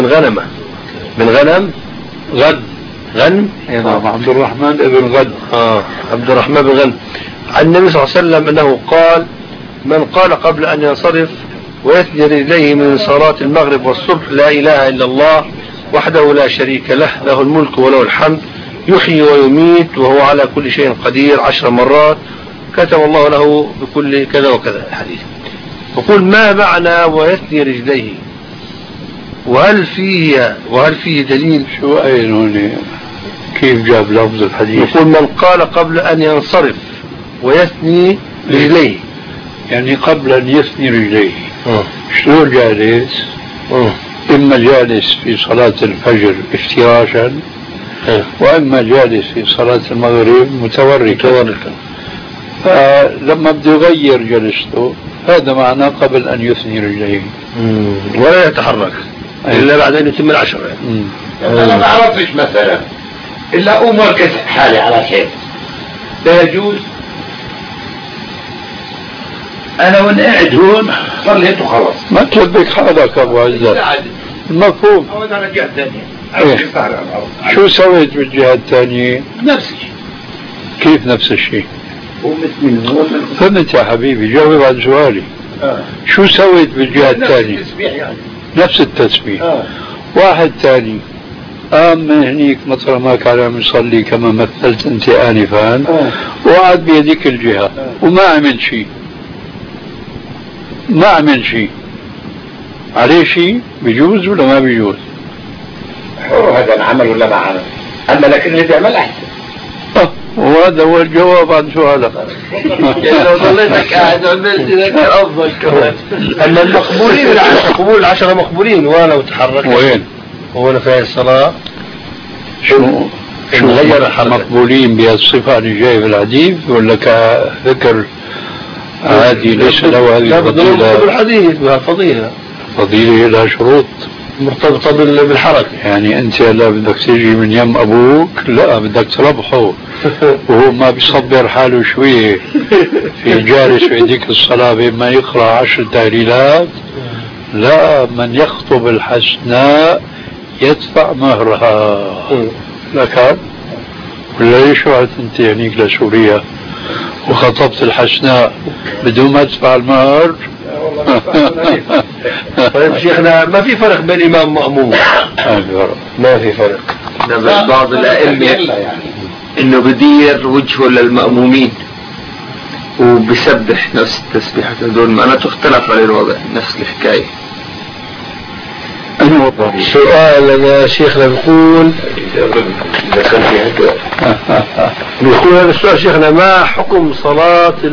غنمة من غنم غن نعم عبد الرحمن بن غد. عبد الرحمن بن غن. عن النبي صلى الله عليه وسلم أنه قال: من قال قبل أن ينصرف ويثني رجليه من صلاة المغرب والصبح: لا إله إلا الله وحده لا شريك له، له الملك وله الحمد، يحيي ويميت وهو على كل شيء قدير 10 مرات، كتب الله له بكل كذا وكذا. الحديث يقول: ما معنى ويثني رجليه؟ وهل فيه دليل؟ شو أين هون كيف جاب لفظ الحديث؟ يقول: من قال قبل أن ينصرف ويثني رجليه، يعني قبل أن يثني رجليه. شلون جالس؟ إما جالس في صلاة الفجر افتراشا، وإما جالس في صلاة المغرب متوركا. فلما بده يغير جلسته هذا معناه قبل أن يثني رجليه ولا يتحرك إلا بعد أن يتم 10. أنا ما عرفتش مثلا إلا أقوم واركز حالي على شيء لا يجوز. أنا وأنا قاعد هون صليت وخلص. ما تلبك حالك أبو عزة. المفهوم. أود على الجهة الثانية. شو سويت بالجهة الثانية؟ نفس الشيء. كيف نفس الشيء؟ فهمت يا حبيبي، جاوب عن سؤالي. شو سويت بالجهة الثانية؟ نفس التسبيح يعني. نفس التسبيح. واحد ثاني قام من هنيك مطرح ما كان عم يصلي كما مثلت انت آنفا، وقعد بيديك الجهة وما عمل شيء. عليه شيء بيجوز ولا ما بيجوز؟ حر هذا العمل ولا ما عمل، أما لكن اللي بيعمل أحسن. وهذا هو الجواب عن سؤالك. لو ظليتك قاعد عملت إذا كان أفضل كمان. أما المقبولين قبول 10 مقبولين ولو تحرك. وين؟ هو في الصلاة. شو غير مقبولين بهالصفة اللي جاي في الحديث ولا كذكر عادي ليس له هذه الفضيلة؟ بالحديث بها فضيلة لها شروط مرتبطة بالحركة. يعني أنت لا بدك تيجي من يم أبوك، لا بدك تربحه وهو ما بيصبر حاله شوية في جالس في يديك الصلاة بما يقرأ 10 تهليلات. لا، من يخطب الحسناء يدفع مهرها. لك ولا ليش رحت أنت هنيك لسوريا وخطبت الحسناء بدون ما تدفع المهر؟ طيب شيخنا، ما في فرق بين الإمام ومأموم؟ ما في فرق. بعض الأئمة إنه بدير وجهه للمأمومين وبسبح نفس التسبيحة هذول، معناته اختلف على الوضع نفس الحكاية. سؤال يا شيخنا بيقول هذا السؤال شيخنا: ما حكم صلاة